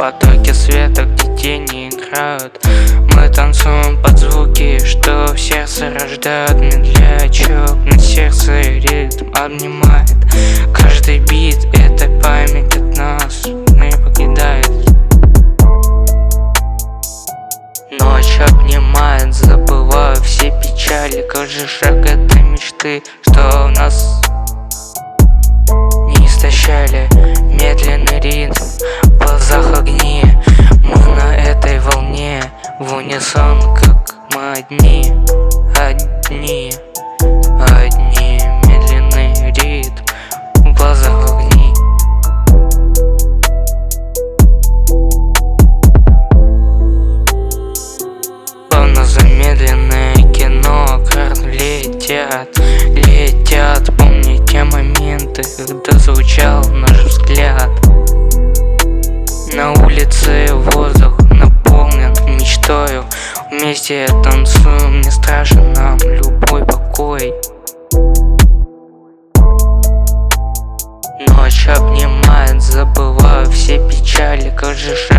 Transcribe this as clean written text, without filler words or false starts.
потоке света, где тени играют. Мы танцуем под звуки, что в сердце рождают медлячок. На сердце ритм обнимает. Каждый бит — это память от нас, не покидает. Ночь обнимает, забываю все печали. Каждый шаг — это мечты, что в нас не истощали. Медленный ритм, в глазах огни. Мы на этой волне, в унисон, как мы одни. Медленный ритм, в глазах огни. Словно замедленное кино, карты летят. Помни те моменты, когда звучал наш взгляд. На улице воздух наполнен мечтою. Вместе танцуем, не страшен нам любой покой. Ночь обнимает, забываю все печали. Каждый шаг